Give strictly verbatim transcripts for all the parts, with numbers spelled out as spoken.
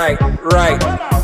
Right, right.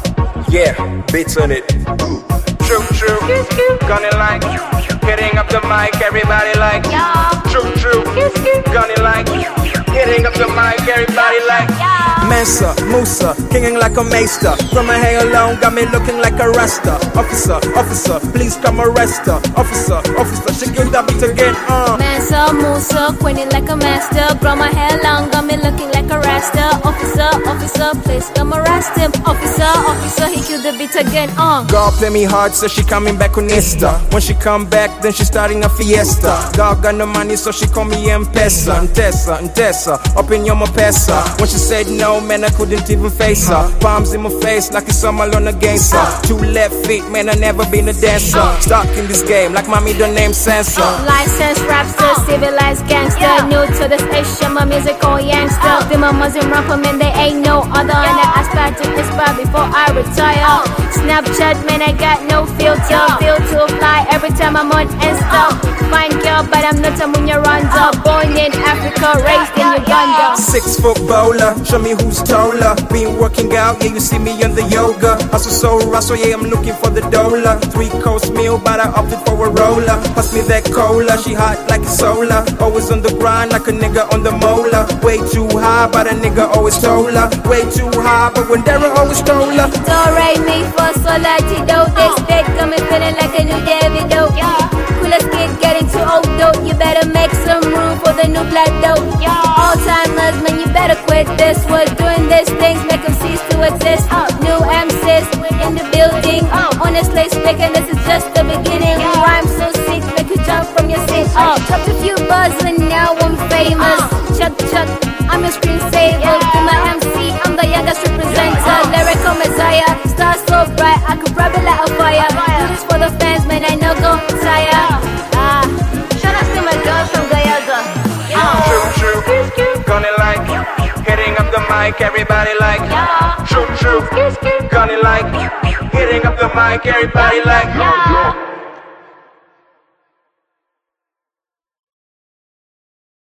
Yeah, beats on it. True, true. Gunning like, hitting up the mic, everybody like. True, true. Gunning like, hitting up the mic, everybody like. Mensa, Musa, kinging like a maester. From my hair alone, got me looking like a rasta. Officer, officer, please come arrest her. Officer, officer, she killed that beat again, uh. Mensa, Musa, queening like a master. Grow my hair long, got me looking like a rasta. Officer, officer, please come arrest him. Officer, officer, he killed the beat again, uh. God play me hard, so she coming back on Insta. When she come back, then she starting a fiesta. God got no money, so she call me M-Pesa. Ntessa, Ntessa, up in your pesa. When she said no, man, I couldn't even face her. Palms in my face like it's all on against her. Two left feet, man, I never been a dancer. Stuck in this game like mommy don't name sensor. Licensed rapster, civilized gangster. New to this Asia, my music all youngster. The mamas in rapper, man, they ain't no other. And I aspire to inspire before I retire. Snapchat, man, I got no filter. Feel to fly every time I'm on Insta. Fine girl, but I'm not a Munyaranda. Born in Africa, raised in Uganda. Six foot bowler, show me who's taller. Been working out, yeah, you see me on the yoga. Hustle so rustle, yeah, I'm looking for the dollar. Three course meal, but I opted for a roller. Pass me that cola, she hot like a solar. Always on the grind like a nigga on the molar. Way too high, but a nigga always told her. Way too high, but when Dara always told her. Do re mi fa sol la ti do. This state got me feeling like a new David Do. Coolest kid getting too old though. You better make some room for the new black dope. All timers, man, you better quit this. We're doing these things, make them cease to exist. New M Cs in the building. Honestly speaking, this is just the beginning. Rhyme so sick, make you jump from your seat. Dropped a few buzz and now I'm famous. Chuck, chuck, I'm a screensaver. To my M C, I'm the youngest representer. Lyrical messiah, star so bright, I could probably light a fire. Do this for the fans, man, I know go tire. Ah, shout out to my girls from Gayaga. True, true, gunning like, hitting up the mic, everybody like. True, true, gunning like, hitting up the mic, everybody like.